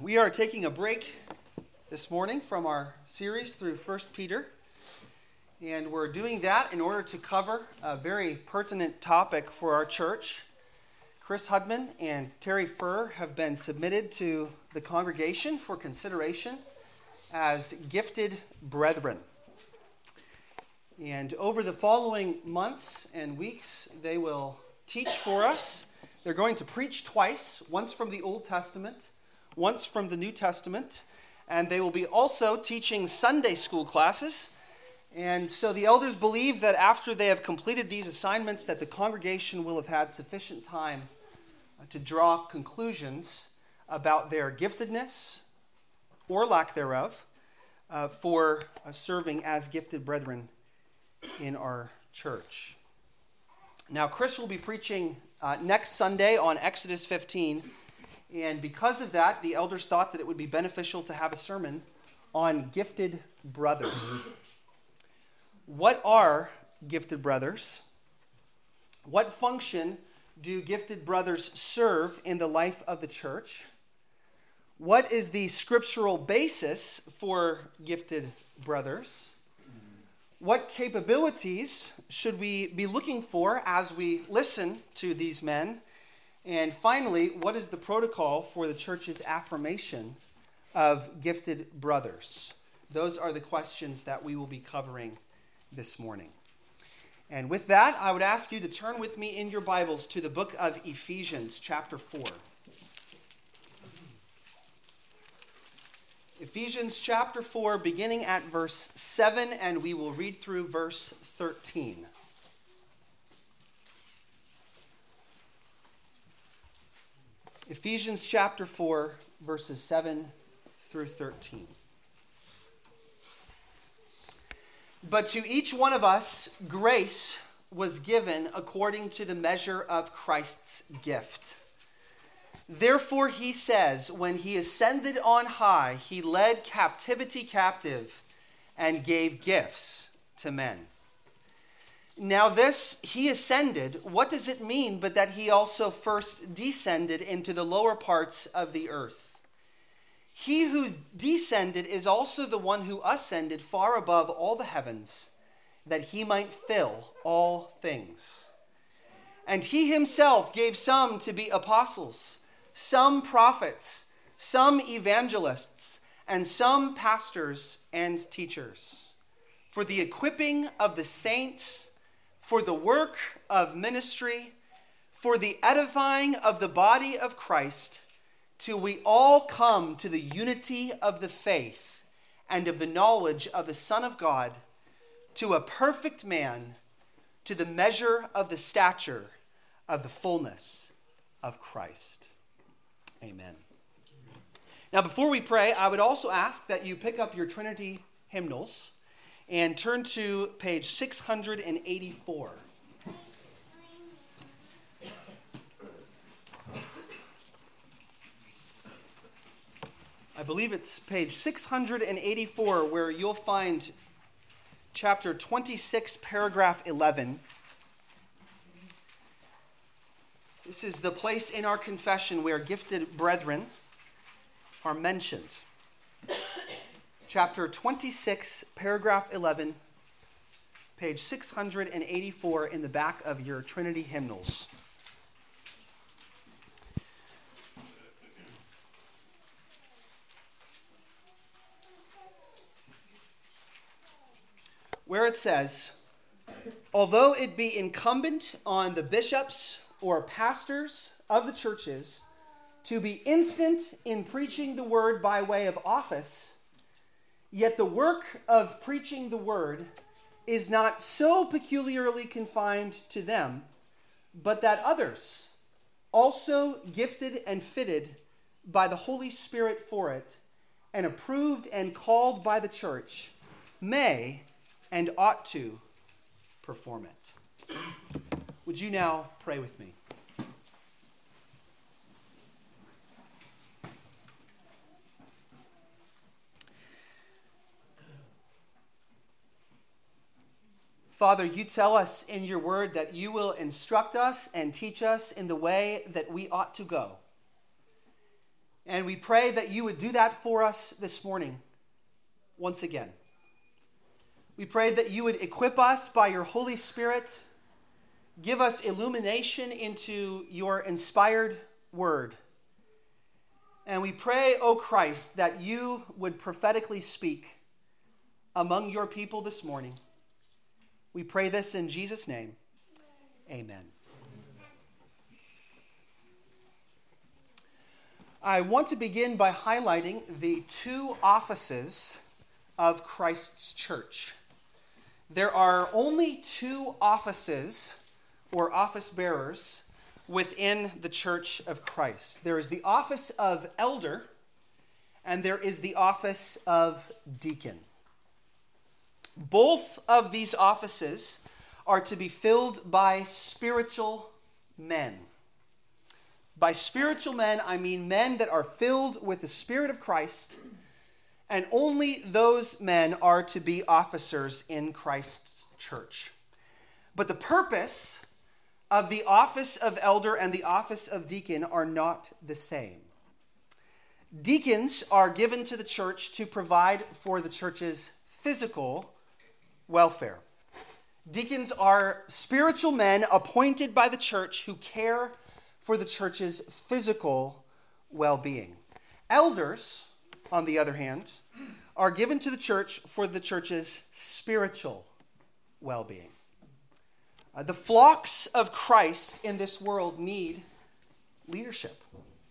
We are taking a break this morning from our series through 1 Peter, and we're doing that in order to cover a very pertinent topic for our church. Chris Hudman and Terry Furr have been submitted to the congregation for consideration as gifted brethren. And over the following months and weeks, they will teach for us. They're going to preach twice, once from the Old Testament, once from the New Testament, and they will be also teaching Sunday school classes. And so the elders believe that after they have completed these assignments, that the congregation will have had sufficient time to draw conclusions about their giftedness or lack thereof for serving as gifted brethren in our church. Now, Chris will be preaching next Sunday on Exodus 15, and because of that, the elders thought that it would be beneficial to have a sermon on gifted brothers. What are gifted brothers? What function do gifted brothers serve in the life of the church? What is the scriptural basis for gifted brothers? What capabilities should we be looking for as we listen to these men? And finally, what is the protocol for the church's affirmation of gifted brothers? Those are the questions that we will be covering this morning. And with that, I would ask you to turn with me in your Bibles to the book of Ephesians, chapter 4. Ephesians chapter 4, beginning at verse 7, and we will read through verse 13. Ephesians chapter 4, verses 7 through 13. But to each one of us, grace was given according to the measure of Christ's gift. Therefore, he says, when he ascended on high, he led captivity captive and gave gifts to men. Now this, he ascended, what does it mean but that he also first descended into the lower parts of the earth? He who descended is also the one who ascended far above all the heavens, that he might fill all things. And he himself gave some to be apostles, some prophets, some evangelists, and some pastors and teachers, for the equipping of the saints, for the work of ministry, for the edifying of the body of Christ, till we all come to the unity of the faith and of the knowledge of the Son of God, to a perfect man, to the measure of the stature of the fullness of Christ. Amen. Now, before we pray, I would also ask that you pick up your Trinity hymnals and turn to page 684. I believe it's page 684 where you'll find chapter 26, paragraph 11. This is the place in our confession where gifted brethren are mentioned. Chapter 26, paragraph 11, page 684 in the back of your Trinity hymnals. Where it says, although it be incumbent on the bishops or pastors of the churches to be instant in preaching the word by way of office, yet the work of preaching the word is not so peculiarly confined to them, but that others, also gifted and fitted by the Holy Spirit for it, and approved and called by the church, may and ought to perform it. Would you now pray with me? Father, you tell us in your word that you will instruct us and teach us in the way that we ought to go. And we pray that you would do that for us this morning, once again. We pray that you would equip us by your Holy Spirit, give us illumination into your inspired word. And we pray, O Christ, that you would prophetically speak among your people this morning. We pray this in Jesus' name. Amen. I want to begin by highlighting the two offices of Christ's church. There are only two offices or office bearers within the church of Christ. There is the office of elder, and there is the office of deacon. Both of these offices are to be filled by spiritual men. By spiritual men, I mean men that are filled with the Spirit of Christ, and only those men are to be officers in Christ's church. But the purpose of the office of elder and the office of deacon are not the same. Deacons are given to the church to provide for the church's physical welfare. Deacons are spiritual men appointed by the church who care for the church's physical well-being. Elders, on the other hand, are given to the church for the church's spiritual well-being. The flocks of Christ in this world need leadership.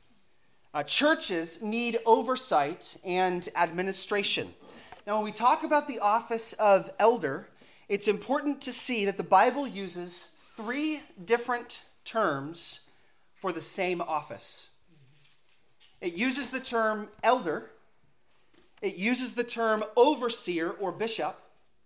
Churches need oversight and administration. Now, when we talk about the office of elder, it's important to see that the Bible uses three different terms for the same office. It uses the term elder, it uses the term overseer or bishop,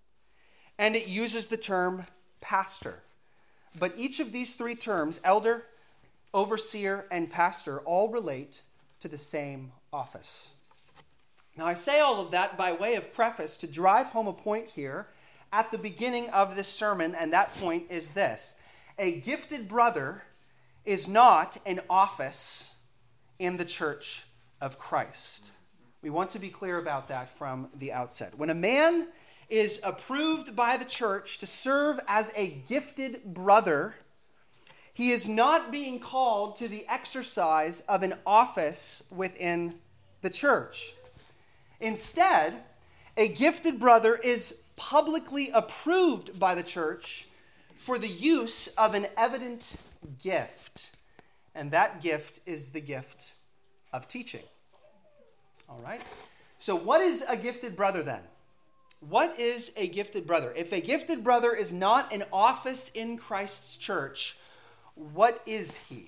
and it uses the term pastor. But each of these three terms, elder, overseer, and pastor, all relate to the same office. Now, I say all of that by way of preface to drive home a point here at the beginning of this sermon, and that point is this. A gifted brother is not an office in the church of Christ. We want to be clear about that from the outset. When a man is approved by the church to serve as a gifted brother, he is not being called to the exercise of an office within the church. Instead, a gifted brother is publicly approved by the church for the use of an evident gift. And that gift is the gift of teaching. All right? So what is a gifted brother then? What is a gifted brother? If a gifted brother is not an office in Christ's church, what is he?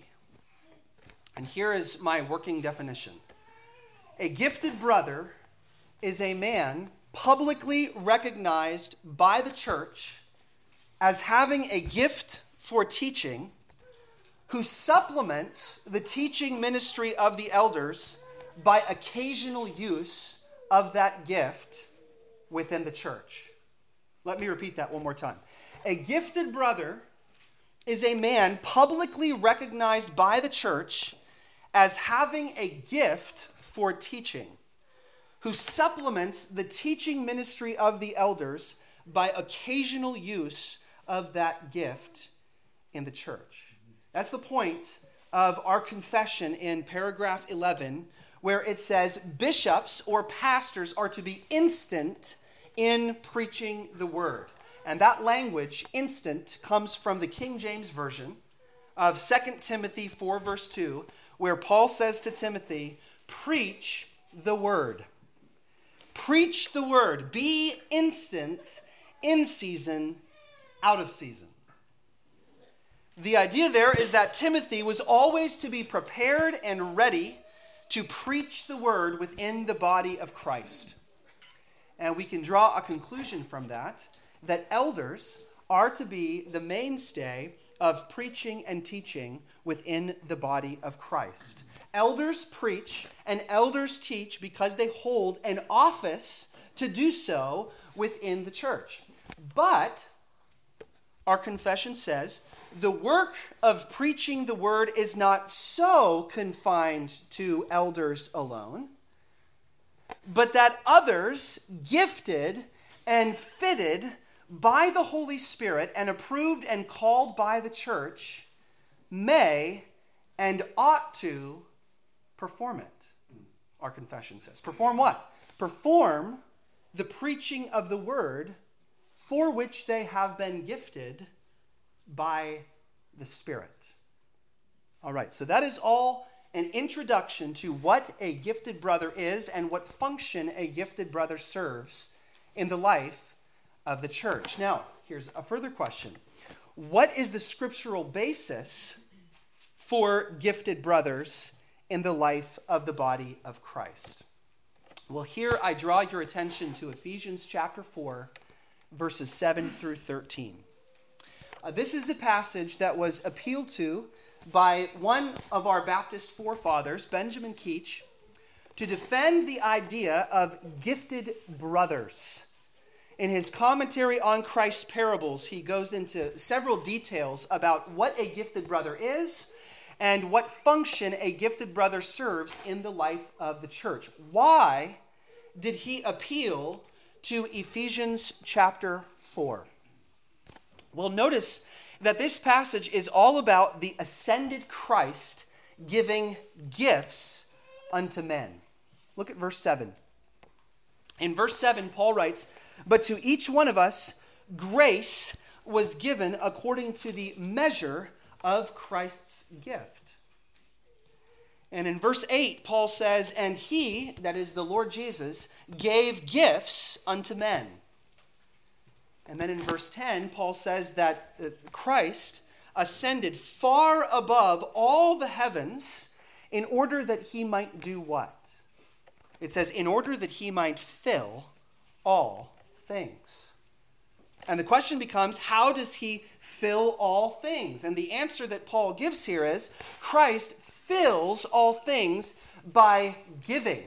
And here is my working definition. A gifted brother is a man publicly recognized by the church as having a gift for teaching, who supplements the teaching ministry of the elders by occasional use of that gift within the church. Let me repeat that one more time. A gifted brother is a man publicly recognized by the church as having a gift for teaching, who supplements the teaching ministry of the elders by occasional use of that gift in the church. That's the point of our confession in paragraph 11, where it says bishops or pastors are to be instant in preaching the word. And that language, instant, comes from the King James Version of 2 Timothy 4, verse 2, where Paul says to Timothy, preach the word. Preach the word. Be instant, in season, out of season. The idea there is that Timothy was always to be prepared and ready to preach the word within the body of Christ. And we can draw a conclusion from that elders are to be the mainstay of preaching and teaching within the body of Christ. Elders preach and elders teach because they hold an office to do so within the church. But our confession says the work of preaching the word is not so confined to elders alone, but that others, gifted and fitted by the Holy Spirit and approved and called by the church, may and ought to perform it. Our confession says. Perform what? Perform the preaching of the word for which they have been gifted by the Spirit. All right, so that is all an introduction to what a gifted brother is and what function a gifted brother serves in the life of the church. Now, here's a further question. What is the scriptural basis for gifted brothers in the life of the body of Christ? Well, here I draw your attention to Ephesians chapter 4, verses 7 through 13. This is a passage that was appealed to by one of our Baptist forefathers, Benjamin Keach, to defend the idea of gifted brothers. In his commentary on Christ's parables, he goes into several details about what a gifted brother is and what function a gifted brother serves in the life of the church. Why did he appeal to Ephesians chapter 4? Well, notice that this passage is all about the ascended Christ giving gifts unto men. Look at verse 7. In verse 7, Paul writes, "But to each one of us grace was given according to the measure of Christ's gift." And in verse 8, Paul says, "And he," that is the Lord Jesus, "gave gifts unto men." And then in verse 10, Paul says that Christ ascended far above all the heavens in order that he might do what? It says, in order that he might fill all things. And the question becomes, how does he fill all things? And the answer that Paul gives here is, Christ fills all things by giving.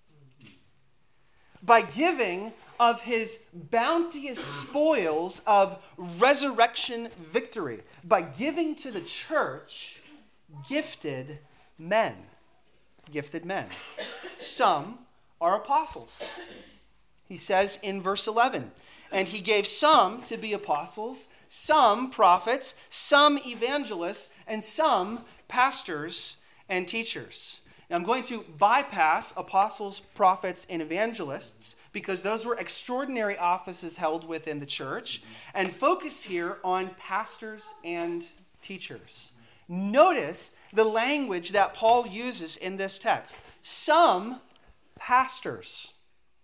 By giving of his bounteous spoils of resurrection victory. By giving to the church gifted men. Gifted men. Some are apostles. He says in verse 11, "And he gave some to be apostles, some prophets, some evangelists, and some pastors and teachers." Now I'm going to bypass apostles, prophets, and evangelists because those were extraordinary offices held within the church, and focus here on pastors and teachers. Notice the language that Paul uses in this text. Some pastors.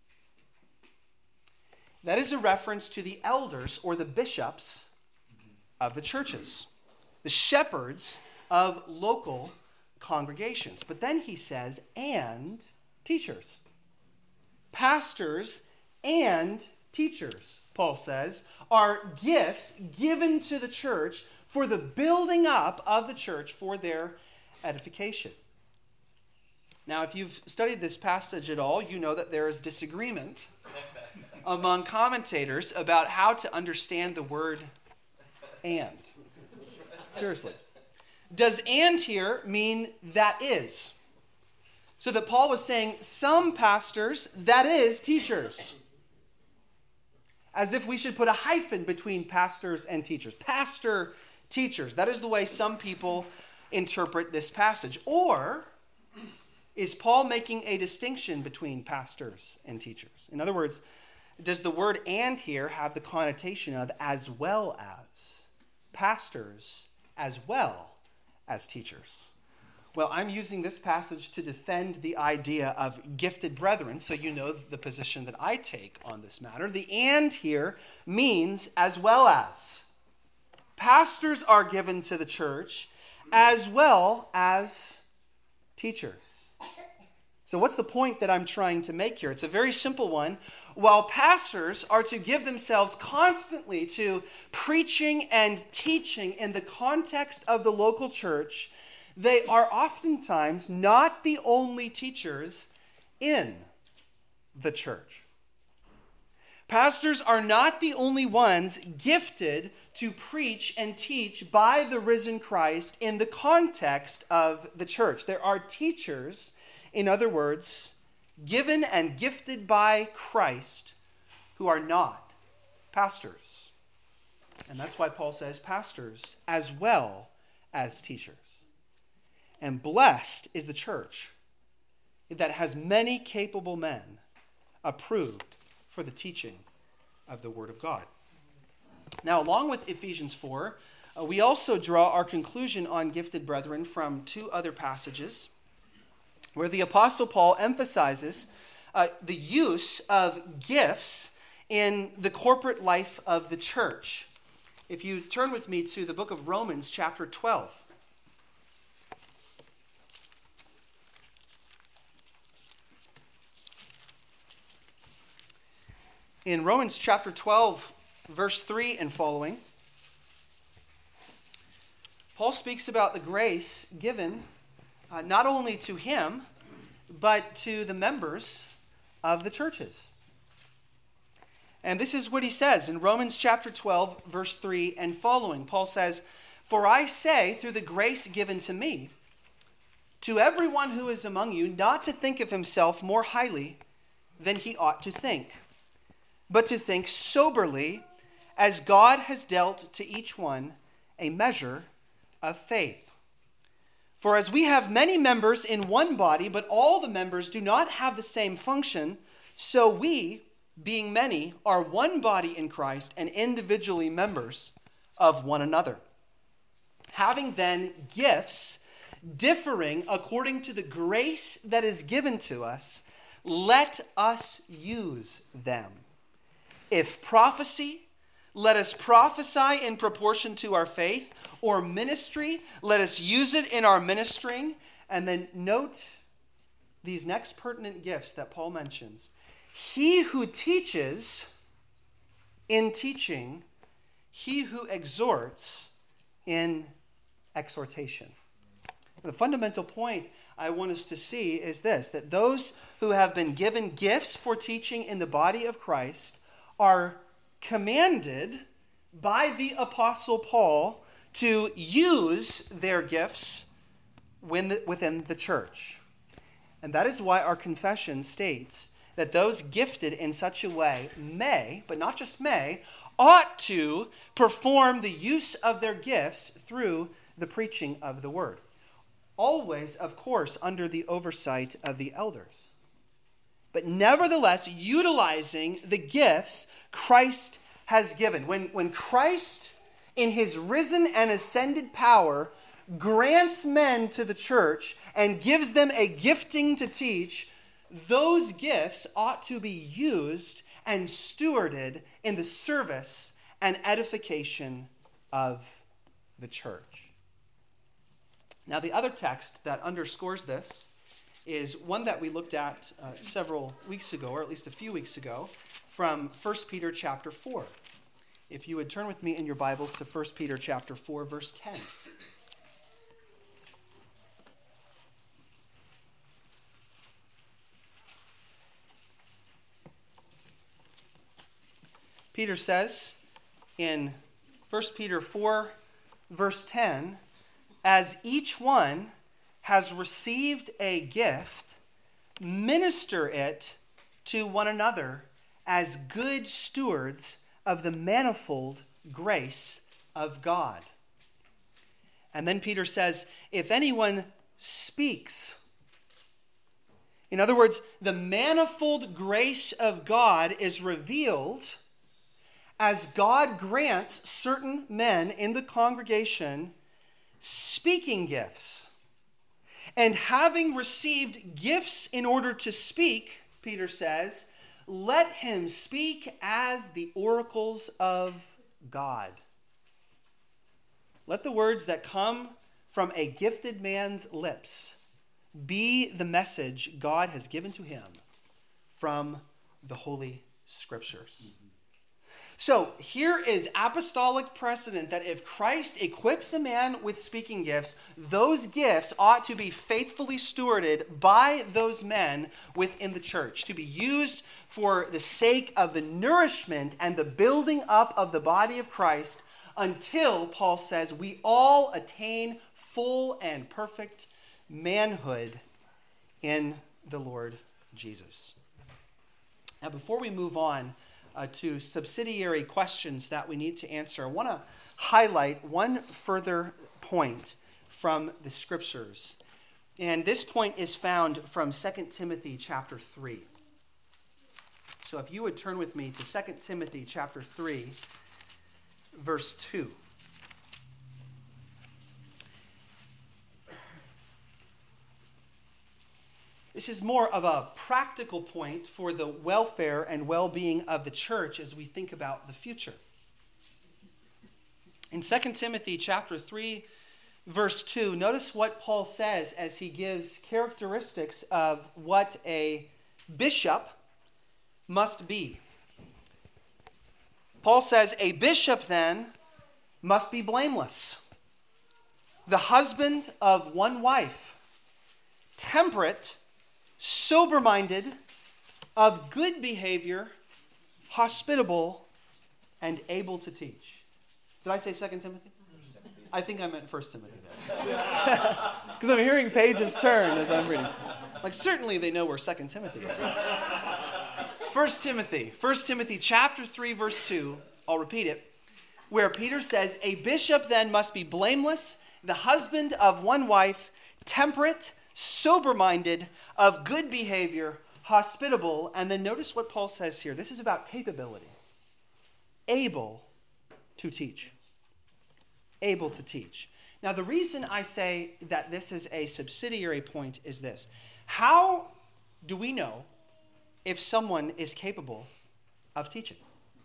That is a reference to the elders or the bishops of the churches, the shepherds of local congregations. But then he says, and teachers. Pastors and teachers, Paul says, are gifts given to the church for the building up of the church for their edification. Now, if you've studied this passage at all, you know that there is disagreement among commentators about how to understand the word and. Seriously. Does and here mean that is? So that Paul was saying some pastors, that is teachers. As if we should put a hyphen between pastors and teachers. Pastor, teachers. That is the way some people interpret this passage. Or is Paul making a distinction between pastors and teachers? In other words, does the word and here have the connotation of as well as? Pastors as well as teachers? Well, I'm using this passage to defend the idea of gifted brethren, so you know the position that I take on this matter. The and here means as well as. Pastors are given to the church as well as teachers. So what's the point that I'm trying to make here? It's a very simple one. While pastors are to give themselves constantly to preaching and teaching in the context of the local church, they are oftentimes not the only teachers in the church. Pastors are not the only ones gifted to preach and teach by the risen Christ in the context of the church. There are teachers, in other words, given and gifted by Christ, who are not pastors. And that's why Paul says pastors as well as teachers. And blessed is the church that has many capable men approved for the teaching of the Word of God. Now, along with Ephesians 4, we also draw our conclusion on gifted brethren from two other passages where the Apostle Paul emphasizes the use of gifts in the corporate life of the church. If you turn with me to the book of Romans, chapter 12. In Romans chapter 12, verse 3 and following, Paul speaks about the grace given not only to him, but to the members of the churches. And this is what he says in Romans chapter 12, verse 3 and following. Paul says, "For I say, through the grace given to me, to everyone who is among you, not to think of himself more highly than he ought to think, but to think soberly, as God has dealt to each one a measure of faith. For as we have many members in one body, but all the members do not have the same function, so we, being many, are one body in Christ and individually members of one another. Having then gifts differing according to the grace that is given to us, let us use them. If prophecy, let us prophesy in proportion to our faith, or ministry, let us use it in our ministering." And then note these next pertinent gifts that Paul mentions. He who teaches in teaching, he who exhorts in exhortation. The fundamental point I want us to see is this, that those who have been given gifts for teaching in the body of Christ are commanded by the Apostle Paul to use their gifts within the church. And that is why our confession states that those gifted in such a way may, but not just may, ought to perform the use of their gifts through the preaching of the word. Always, of course, under the oversight of the elders. But nevertheless, utilizing the gifts Christ has given. When Christ, in his risen and ascended power, grants men to the church and gives them a gifting to teach, those gifts ought to be used and stewarded in the service and edification of the church. Now, the other text that underscores this is one that we looked at several weeks ago, or at least a few weeks ago, from 1 Peter chapter 4. If you would turn with me in your Bibles to 1 Peter chapter 4, verse 10. Peter says in 1 Peter 4, verse 10, "As each one has received a gift, minister it to one another as good stewards of the manifold grace of God." And then Peter says, "If anyone speaks," in other words, the manifold grace of God is revealed as God grants certain men in the congregation speaking gifts. And having received gifts in order to speak, Peter says, let him speak as the oracles of God. Let the words that come from a gifted man's lips be the message God has given to him from the Holy Scriptures. So here is apostolic precedent that if Christ equips a man with speaking gifts, those gifts ought to be faithfully stewarded by those men within the church, to be used for the sake of the nourishment and the building up of the body of Christ until, Paul says, we all attain full and perfect manhood in the Lord Jesus. Now, before we move on to subsidiary questions that we need to answer, I want to highlight one further point from the Scriptures. And this point is found from 2 Timothy chapter 3. So if you would turn with me to 2 Timothy chapter 3, verse 2. This is more of a practical point for the welfare and well-being of the church as we think about the future. In 2 Timothy chapter 3, verse 2, notice what Paul says as he gives characteristics of what a bishop must be. Paul says, a bishop then must be blameless, the husband of one wife, temperate, sober-minded, of good behavior, hospitable, and able to teach. Did I say 2 Timothy? I think I meant 1 Timothy there. Because I'm hearing pages turn as I'm reading. Like, certainly they know where 2 Timothy is. 1 Timothy chapter 3, verse 2, I'll repeat it, where Peter says, a bishop then must be blameless, the husband of one wife, temperate, sober-minded, of good behavior, hospitable, and then notice what Paul says here. This is about capability. Able to teach. Able to teach. Now, the reason I say that this is a subsidiary point is this. How do we know if someone is capable of teaching?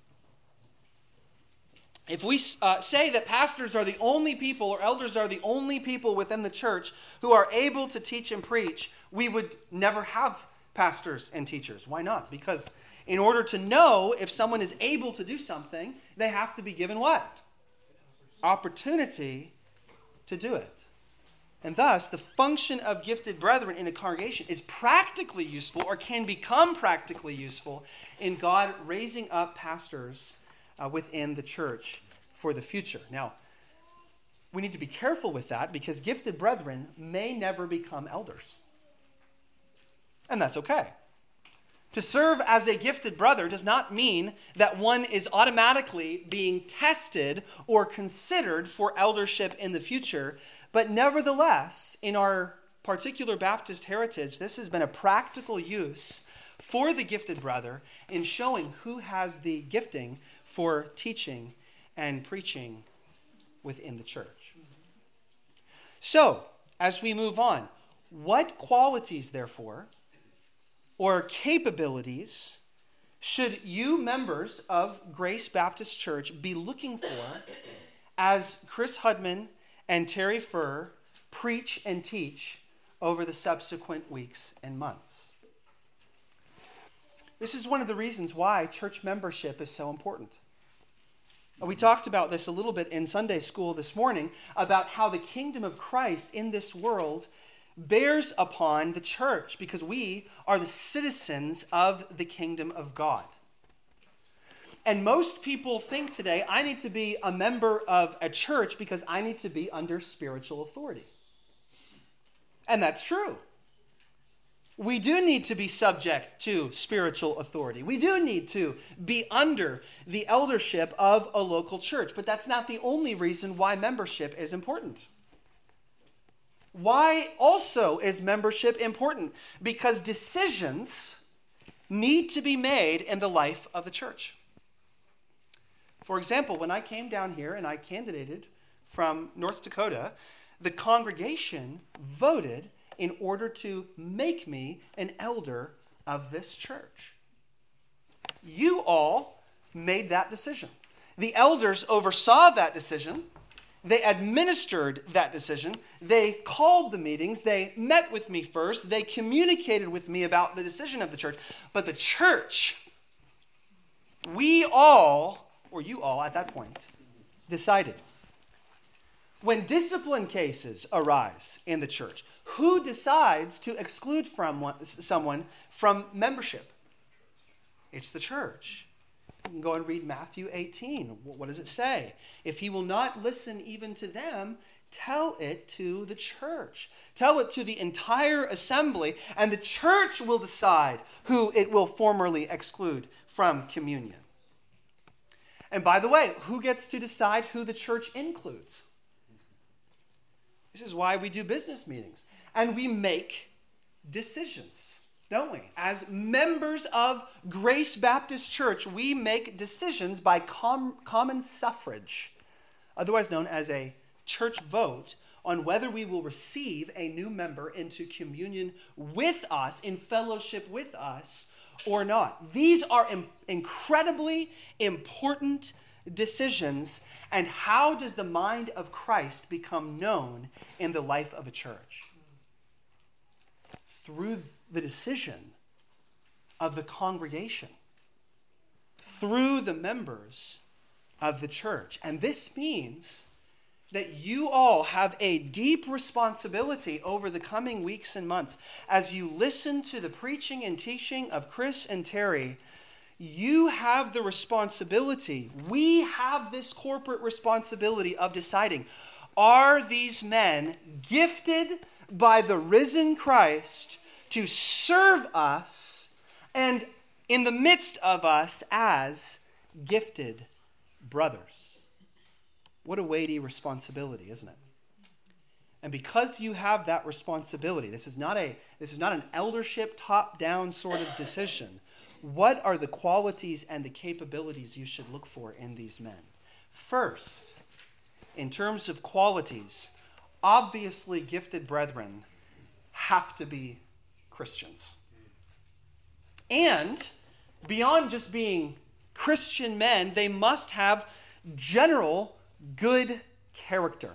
If we say that pastors are the only people or elders are the only people within the church who are able to teach and preach, we would never have pastors and teachers. Why not? Because in order to know if someone is able to do something, they have to be given what? Opportunity to do it. And thus, the function of gifted brethren in a congregation is practically useful or can become practically useful in God raising up pastors within the church for the future. Now, we need to be careful with that because gifted brethren may never become elders. And that's okay. To serve as a gifted brother does not mean that one is automatically being tested or considered for eldership in the future, but nevertheless, in our particular Baptist heritage, this has been a practical use for the gifted brother in showing who has the gifting for teaching and preaching within the church. So, as we move on, what qualities, therefore, or capabilities should you members of Grace Baptist Church be looking for as Chris Hudman and Terry Furr preach and teach over the subsequent weeks and months? This is one of the reasons why church membership is so important. We talked about this a little bit in Sunday school this morning about how the kingdom of Christ in this world bears upon the church because we are the citizens of the kingdom of God. And most people think today, I need to be a member of a church because I need to be under spiritual authority. And that's true. We do need to be subject to spiritual authority. We do need to be under the eldership of a local church. But that's not the only reason why membership is important. Why also is membership important? Because decisions need to be made in the life of the church. For example, when I came down here and I candidated from North Dakota, the congregation voted in order to make me an elder of this church. You all made that decision. The elders oversaw that decision. They administered that decision. They called the meetings. They met with me first. They communicated with me about the decision of the church. But the church, we all or you all at that point, decided. When discipline cases arise in the church, who decides to exclude someone from membership? It's the church. You can go and read Matthew 18. What does it say? If he will not listen even to them, tell it to the church. Tell it to the entire assembly, and the church will decide who it will formally exclude from communion. And by the way, who gets to decide who the church includes? This is why we do business meetings. And we make decisions, don't we? As members of Grace Baptist Church, we make decisions by common suffrage, otherwise known as a church vote, on whether we will receive a new member into communion with us, in fellowship with us, or not. These are incredibly important decisions. And how does the mind of Christ become known in the life of a church? Through the decision of the congregation, through the members of the church. And this means that you all have a deep responsibility over the coming weeks and months. As you listen to the preaching and teaching of Chris and Terry, you have the responsibility, we have this corporate responsibility of deciding, are these men gifted by the risen Christ to serve us and in the midst of us as gifted brothers? What a weighty responsibility, isn't it? And because you have that responsibility, this is not an eldership top-down sort of decision. What are the qualities and the capabilities you should look for in these men? First, in terms of qualities, obviously gifted brethren have to be Christians. And beyond just being Christian men, they must have general good character.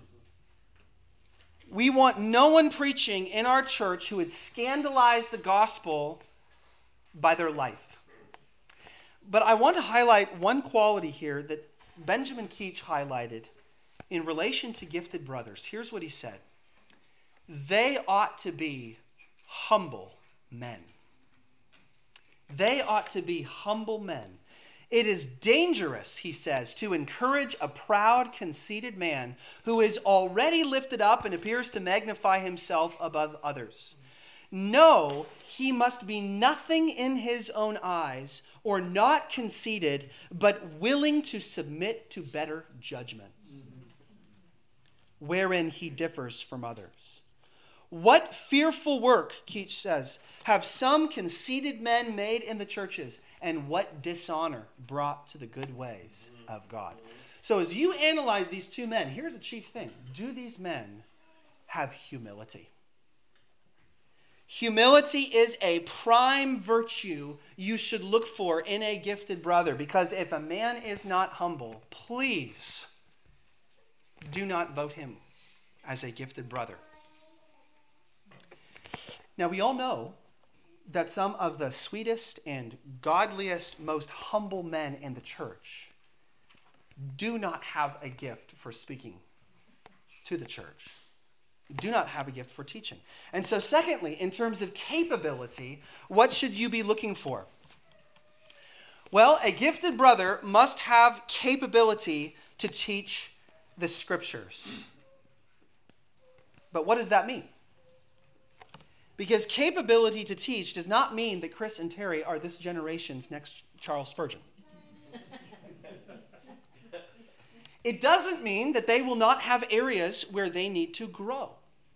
We want no one preaching in our church who would scandalize the gospel by their life. But I want to highlight one quality here that Benjamin Keach highlighted in relation to gifted brothers. Here's what he said. They ought to be humble men. They ought to be humble men. It is dangerous, he says, to encourage a proud, conceited man who is already lifted up and appears to magnify himself above others. No, he must be nothing in his own eyes, or not conceited, but willing to submit to better judgments, wherein he differs from others. What fearful work, Keach says, have some conceited men made in the churches, and what dishonor brought to the good ways of God. So as you analyze these two men, here's a chief thing. Do these men have humility? Humility is a prime virtue you should look for in a gifted brother, because if a man is not humble, please do not vote him as a gifted brother. Now, we all know that some of the sweetest and godliest, most humble men in the church do not have a gift for speaking to the church, do not have a gift for teaching. And so secondly, in terms of capability, what should you be looking for? Well, a gifted brother must have capability to teach the scriptures. But what does that mean? Because capability to teach does not mean that Chris and Terry are this generation's next Charles Spurgeon. It doesn't mean that they will not have areas where they need to grow,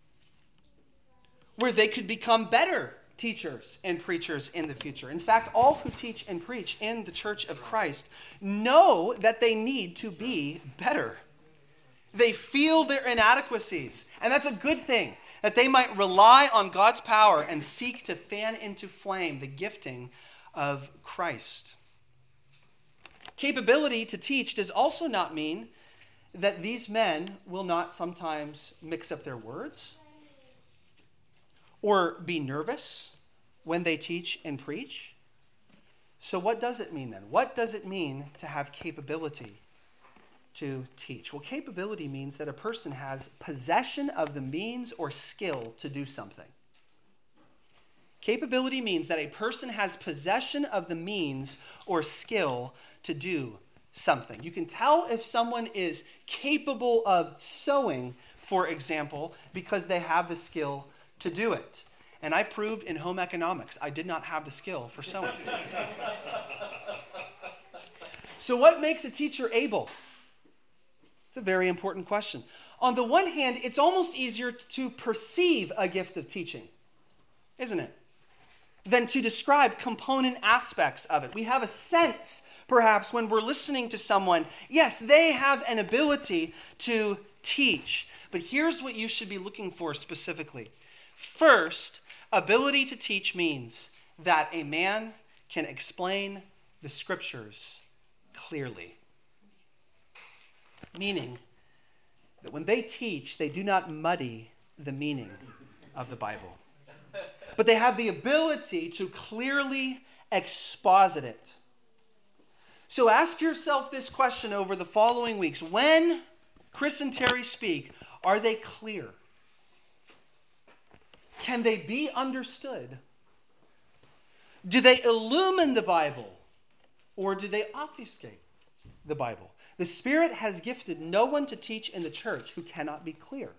where they could become better teachers and preachers in the future. In fact, all who teach and preach in the Church of Christ know that they need to be better. They feel their inadequacies, and that's a good thing, that they might rely on God's power and seek to fan into flame the gifting of Christ. Capability to teach does also not mean that these men will not sometimes mix up their words or be nervous when they teach and preach. So what does it mean then? What does it mean to have capability to teach? Well, capability means that a person has possession of the means or skill to do something. Capability means that a person has possession of the means or skill to do something. You can tell if someone is capable of sewing, for example, because they have the skill to do it. And I proved in home economics I did not have the skill for sewing. So what makes a teacher able? It's a very important question. On the one hand, it's almost easier to perceive a gift of teaching, isn't it, than to describe component aspects of it. We have a sense, perhaps, when we're listening to someone, yes, they have an ability to teach. But here's what you should be looking for specifically. First, ability to teach means that a man can explain the scriptures clearly. Meaning that when they teach, they do not muddy the meaning of the Bible, but they have the ability to clearly exposit it. So ask yourself this question over the following weeks. When Chris and Terry speak, are they clear? Can they be understood? Do they illumine the Bible, or do they obfuscate the Bible? The Spirit has gifted no one to teach in the church who cannot be clear.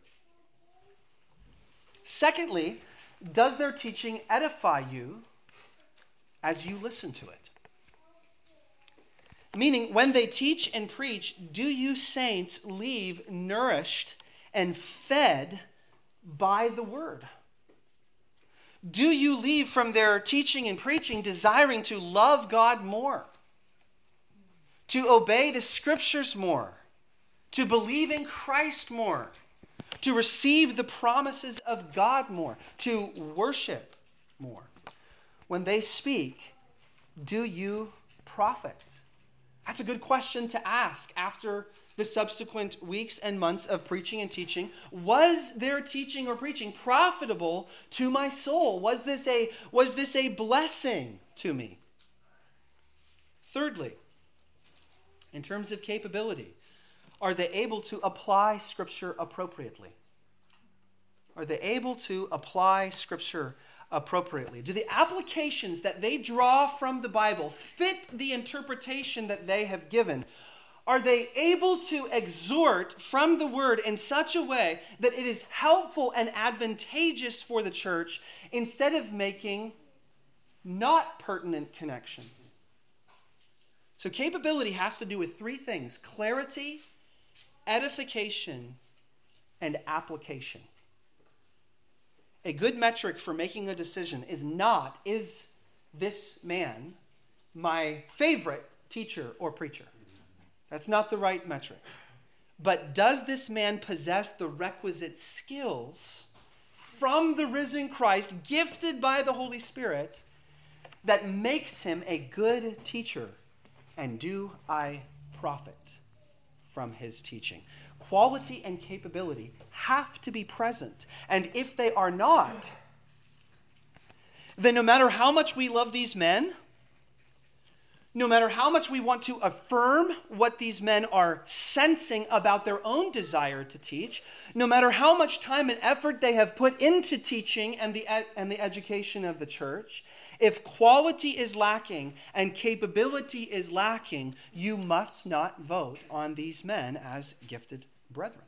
Secondly, does their teaching edify you as you listen to it? Meaning, when they teach and preach, do you saints leave nourished and fed by the word? Do you leave from their teaching and preaching desiring to love God more, to obey the scriptures more, to believe in Christ more, to receive the promises of God more, to worship more? When they speak, do you profit? That's a good question to ask after the subsequent weeks and months of preaching and teaching. Was their teaching or preaching profitable to my soul? Was this a blessing to me? Thirdly, in terms of capability, are they able to apply Scripture appropriately? Are they able to apply Scripture appropriately? Do the applications that they draw from the Bible fit the interpretation that they have given? Are they able to exhort from the Word in such a way that it is helpful and advantageous for the church instead of making not pertinent connections? So capability has to do with three things: clarity, edification, and application. A good metric for making a decision is not, is this man my favorite teacher or preacher? That's not the right metric. But does this man possess the requisite skills from the risen Christ, gifted by the Holy Spirit, that makes him a good teacher? And do I profit from his teaching? Quality and capability have to be present. And if they are not, then no matter how much we love these men, no matter how much we want to affirm what these men are sensing about their own desire to teach, no matter how much time and effort they have put into teaching and the education of the church, if quality is lacking and capability is lacking, you must not vote on these men as gifted brethren.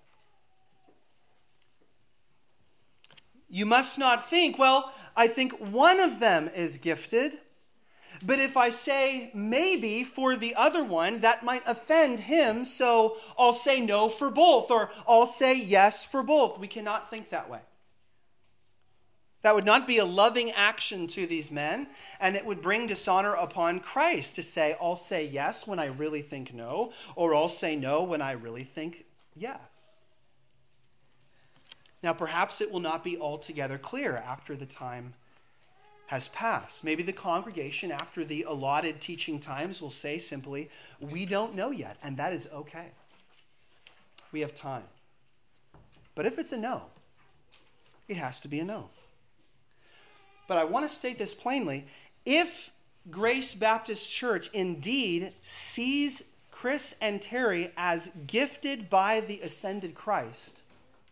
You must not think, well, I think one of them is gifted, but if I say maybe for the other one, that might offend him, so I'll say no for both, or I'll say yes for both. We cannot think that way. That would not be a loving action to these men, and it would bring dishonor upon Christ to say, I'll say yes when I really think no, or I'll say no when I really think yes. Now, perhaps it will not be altogether clear after the time has passed. Maybe the congregation, after the allotted teaching times, will say simply, we don't know yet, and that is okay. We have time. But if it's a no, it has to be a no. But I want to state this plainly. If Grace Baptist Church indeed sees Chris and Terry as gifted by the ascended Christ,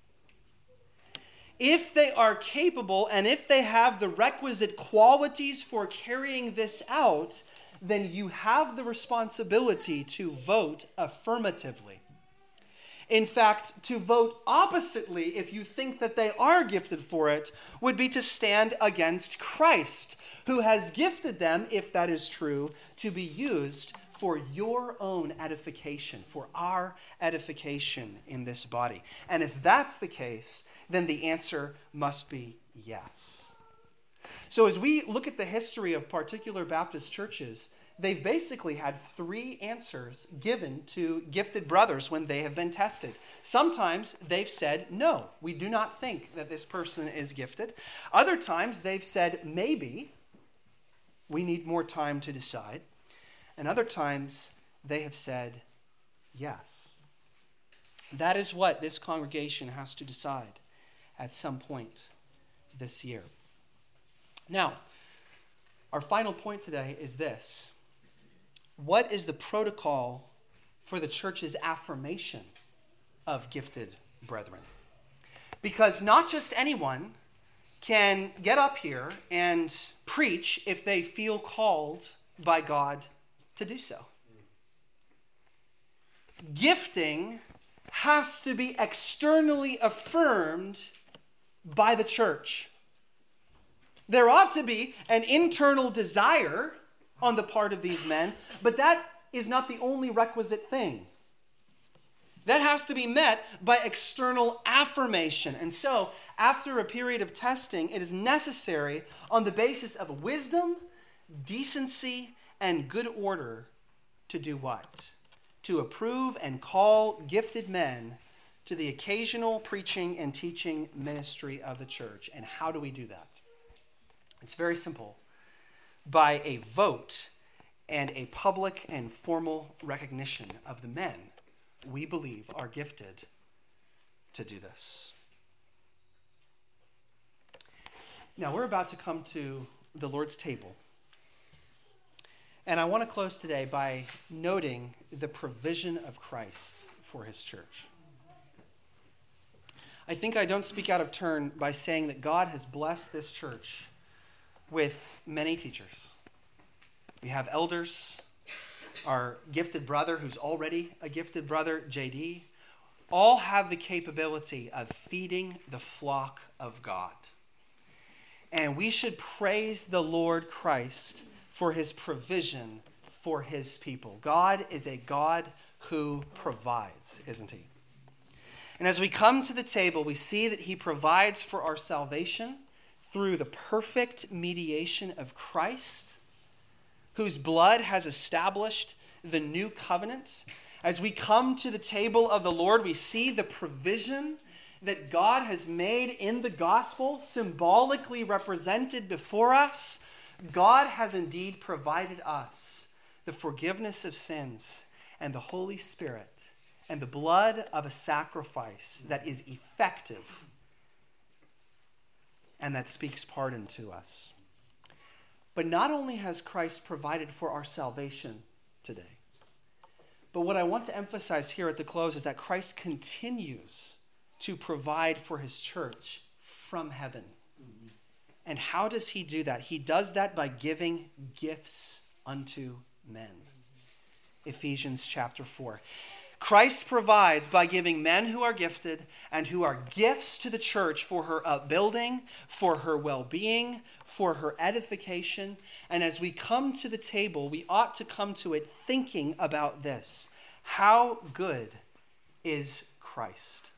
if they are capable and if they have the requisite qualities for carrying this out, then you have the responsibility to vote affirmatively. In fact, to vote oppositely, if you think that they are gifted for it, would be to stand against Christ, who has gifted them, if that is true, to be used for your own edification, for our edification in this body. And if that's the case, then the answer must be yes. So as we look at the history of particular Baptist churches, they've basically had three answers given to gifted brothers when they have been tested. Sometimes they've said, no, we do not think that this person is gifted. Other times they've said, maybe, we need more time to decide. And other times they have said, yes. That is what this congregation has to decide at some point this year. Now, our final point today is this. What is the protocol for the church's affirmation of gifted brethren? Because not just anyone can get up here and preach if they feel called by God to do so. Gifting has to be externally affirmed by the church. There ought to be an internal desire on the part of these men, but that is not the only requisite thing. That has to be met by external affirmation. And so, after a period of testing, it is necessary on the basis of wisdom, decency, and good order to do what? To approve and call gifted men to the occasional preaching and teaching ministry of the church. And how do we do that? It's very simple. By a vote and a public and formal recognition of the men we believe are gifted to do this. Now, we're about to come to the Lord's table. And I want to close today by noting the provision of Christ for his church. I think I don't speak out of turn by saying that God has blessed this church with many teachers. We have elders, our gifted brother, who's already a gifted brother, JD, all have the capability of feeding the flock of God. And we should praise the Lord Christ for his provision for his people. God is a God who provides, isn't he? And as we come to the table, we see that he provides for our salvation through the perfect mediation of Christ, whose blood has established the new covenant. As we come to the table of the Lord, we see the provision that God has made in the gospel, symbolically represented before us. God has indeed provided us the forgiveness of sins and the Holy Spirit and the blood of a sacrifice that is effective and that speaks pardon to us. But not only has Christ provided for our salvation today, but what I want to emphasize here at the close is that Christ continues to provide for his church from heaven. And how does he do that? He does that by giving gifts unto men. Ephesians chapter 4. Christ provides by giving men who are gifted and who are gifts to the church for her upbuilding, for her well-being, for her edification. And as we come to the table, we ought to come to it thinking about this. How good is Christ?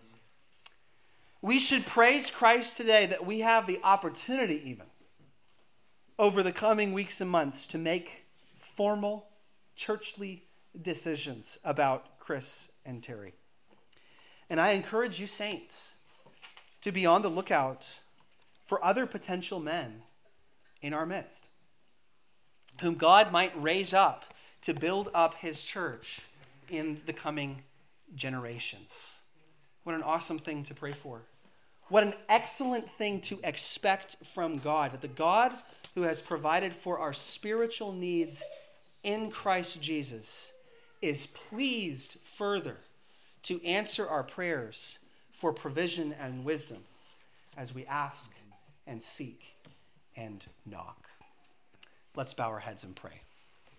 We should praise Christ today that we have the opportunity even over the coming weeks and months to make formal churchly decisions about Chris and Terry. And I encourage you saints to be on the lookout for other potential men in our midst whom God might raise up to build up his church in the coming generations. What an awesome thing to pray for. What an excellent thing to expect from God. That the God who has provided for our spiritual needs in Christ Jesus, is pleased further to answer our prayers for provision and wisdom as we ask and seek and knock. Let's bow our heads and pray.